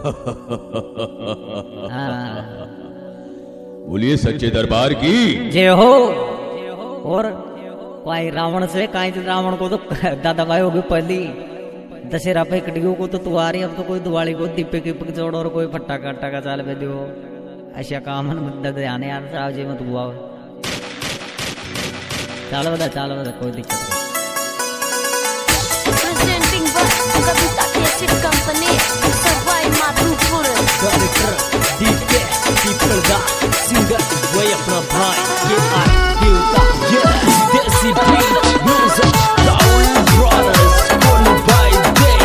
बोलिए सच्चे दरबार की जय हो। और कोई रावण से काई रावण को तो दादा भाई होगी पहली दशहरा पे कटियों को तो तुआरी अब तो कोई दिवाली को दीपे की जोड़ और कोई फटाका का चाल पे दियो ऐसा काम मदद आने यार साहब जी मत हुआ चाल बता कोई दिक्कत नहीं। Presenting by Kavita Classic Company, Savai Madhupur. Director DK Dipelda Singer gue अपना भाई ये Kavita yeah Desi Beat Music Town Brothers One by Day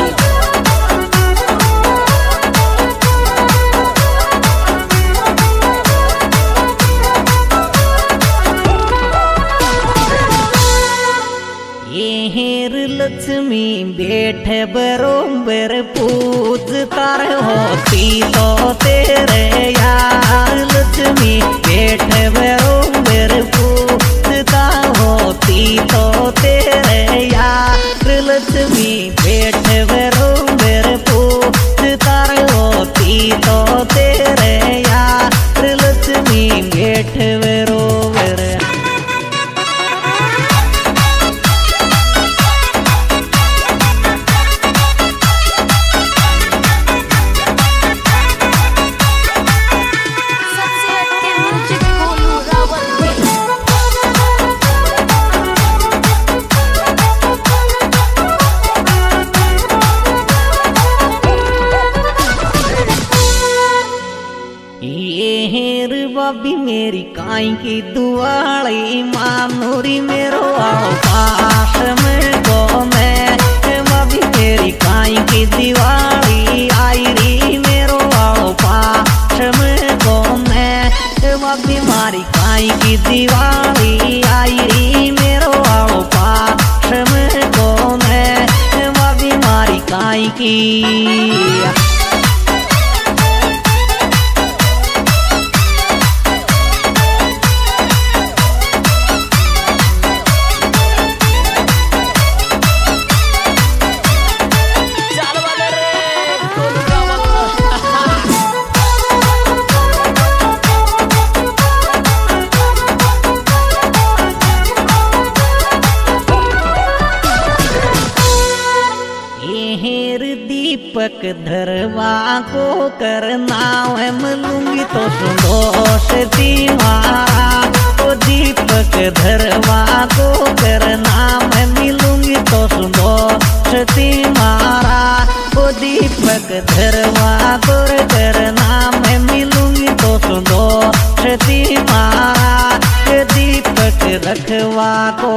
हेर लक्ष्मी बैठ बरोबर पूज तार होती तो तेरे यार लक्ष्मी बैठ बरोबर पूजता होती तो तेरे यार लक्ष्मी बैठ बरोबर पूजता होती तो तेरे यार लक्ष्मी बैठ बरोबर। बाबी मेरी काई की दुआली मानूरी मेरो आओ पास में गो मैं बाबी मेरी काई की दिवाली आई री मेरो आओ पास में गो मैं बाबी मारी काई की दिवाली आई री मेरो आओ पास में गो मैं बाबी मारी काई की। दीपक धरवा को करना है मिलूंगी तो संतोष तुम्हारा तो दीपक धरवा को करना मैं मिलूंगी तो संतोष तुम्हारा तो दीपक धरवा को करना मैं मिलूंगी तो संतोष तुम्हारा दीपक रखवा को।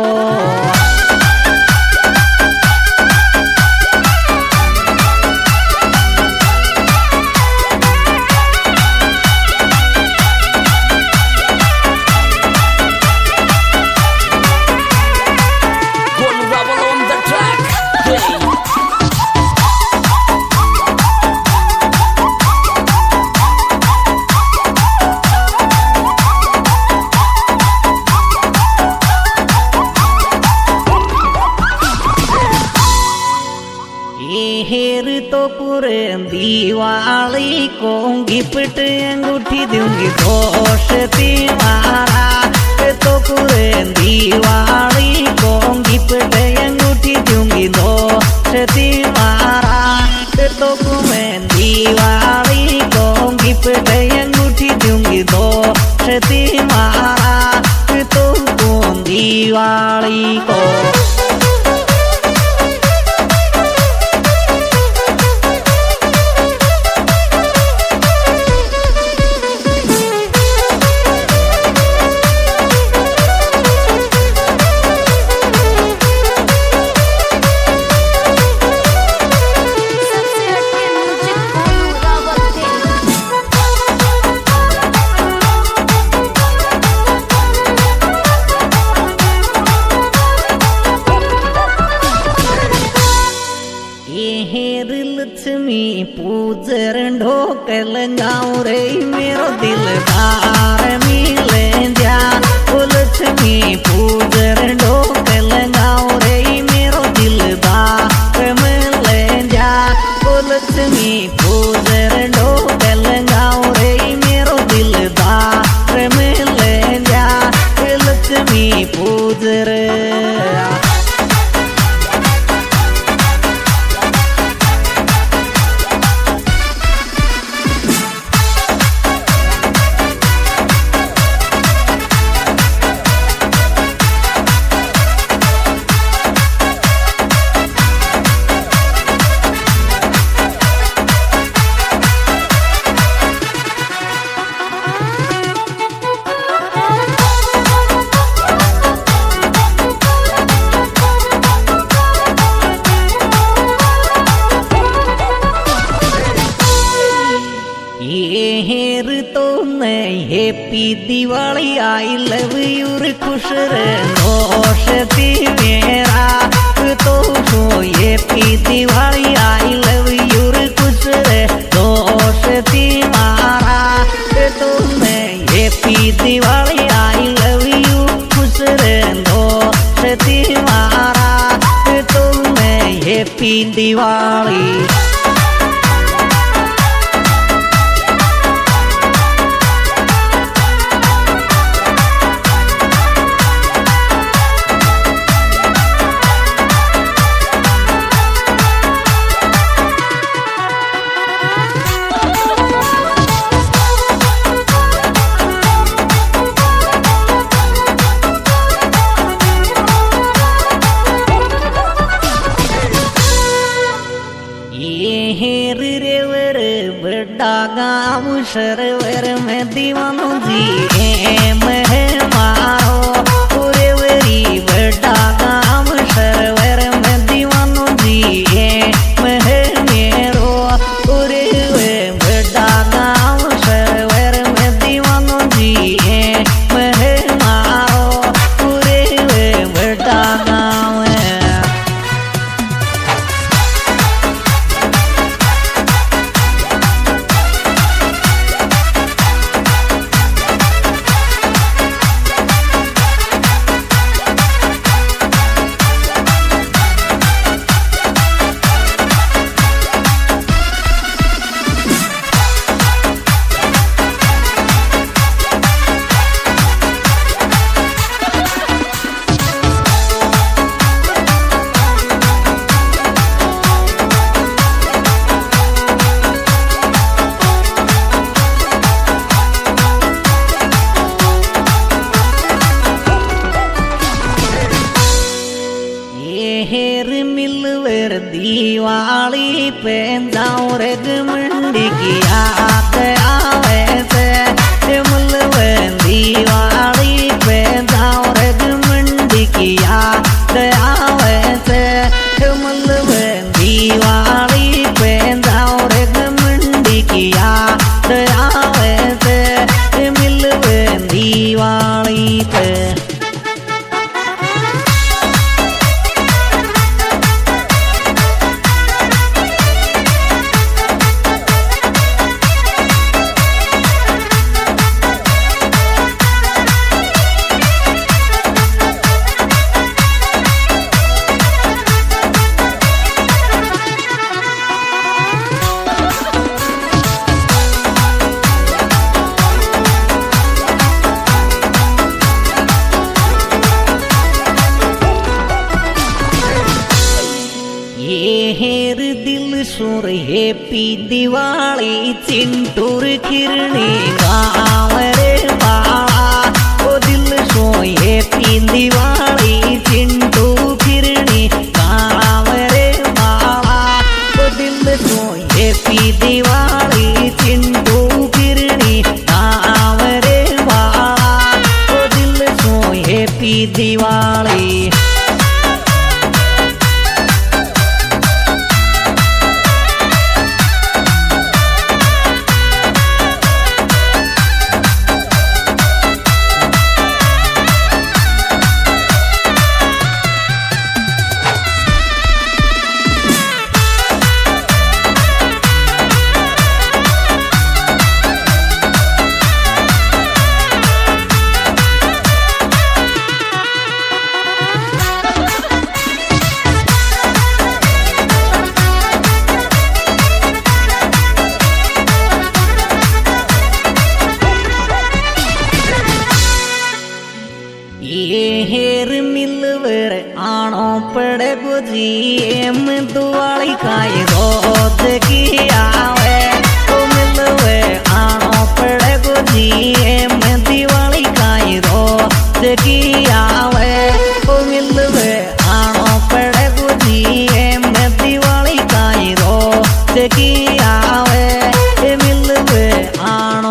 हेर तो पूरे दिवाली को गिफ्ट अंगूठी दूंगी दोष तुम्हारा तो पूरे दिवाली को गिफ्ट अंगूठी दूंगी दोष तुम्हारा तो मैं दिवाली को गिफ्ट अंगूठी दूंगी दोष तुम्हारा तो कौन दिवाली को। लक्ष्मी पूजर ढोकल गाँव रे मेरो दिलदार मिले जा लक्ष्मी पूजर ढोकल गाँव रे मेरो दिलदार मिले जा लक्ष्मी पूजर ये हेर तो नहीं happy Diwali I love you रे खुश रे दोस्ती मेरा तो हो happy Diwali I love you रे खुश रे दोस्ती मारा तो नहीं happy Diwali I love you खुश रे दोस्ती मारा तो नहीं हैप्पी दिवाली। हेर रेवर बड़ा गाँव सरवर में दीवानो जी में मारो रेवरी बड़ा गाँव सरवर में दीवानो जी में मेरो रे बड़ा गाँव सरवर में दीवानो जी में मारो रे बड़ा गाँव। हेर मिलवर दिवाली पे जाऊं रग मंडी की याद आवे से मिलवर दिवाली पे जाऊं रग मंडी की याद आवे से मिलवर दिवाली पे जाऊं रग मंडी की याद आवे से मिलवर दिवाली पे। हेर दिल सुर हैप्पी दिवाली चिंटूर खिरनी गाँव रे बाला ओ दिल सो हैप्पी दिवाली चिंटू खिरनी गाँव रे बाला ओ दिल सो हैप्पी दिवाली चिंटू खिरनी गाँव रे बाला ओ दिल सो हैप्पी दिवाली। हेर मिलवर आनो पड़े बुझी एम दुआली काई रोद की आवे ओ मिलवे आनो पड़े बुझी एम दिवाली काई रोद की आवे ओ मिलवे आनो पड़े बुझी एम दिवाली काई रोद की आवे मिलवे आनो।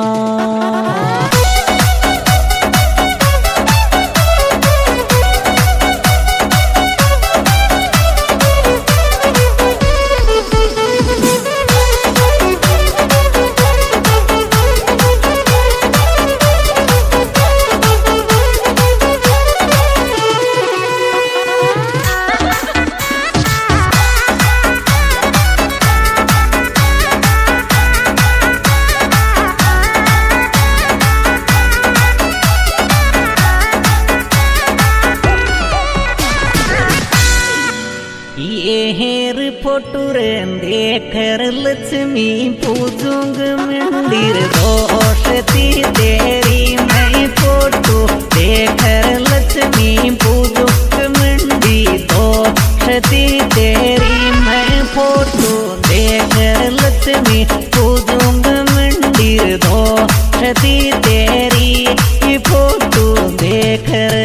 फोटो रे देखर लक्ष्मी पूजूंग मंदिर रोशती तेरी मैं फोटो देखर लक्ष्मी पूजूंग मंदिर रोशती तेरी मैं फोटो देखर लक्ष्मी पूजूंग मंदिर रोशती तेरी ये फोटो देखकर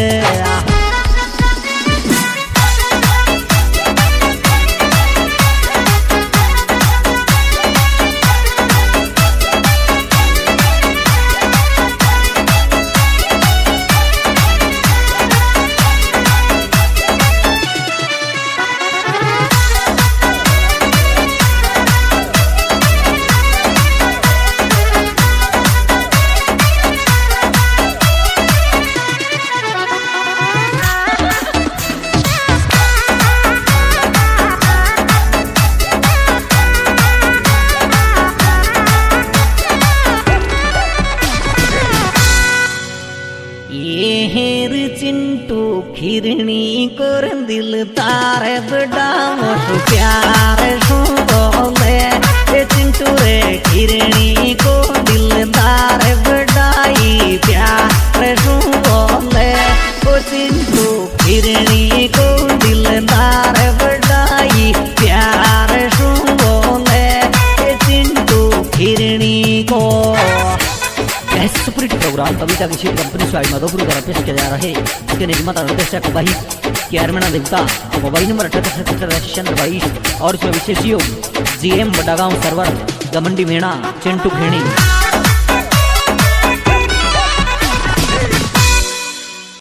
चिंटू खिरणी कर दिल तारे बड़ा मोटू प्यार सु बोले चिंटू रे खिरणी को दिल तारे बड़ाई प्यार सु बोले ओ चिंटू खिरणी को दिल तारे बड़ाई प्यार सु बोले चिंटू खिरणी को सुपरहिट प्रोग्राम कविता की शीट कंपनी स्वाई माधोपुर द्वारा पेश किया जा रहा है। इसके निर्माता निर्देशक भाई केरमना देवता और मोबाइल नंबर 7877 और इसमें विशेष योग GM बड़ागांव सर्वर गमंडी मेणा चिंटू खेणी।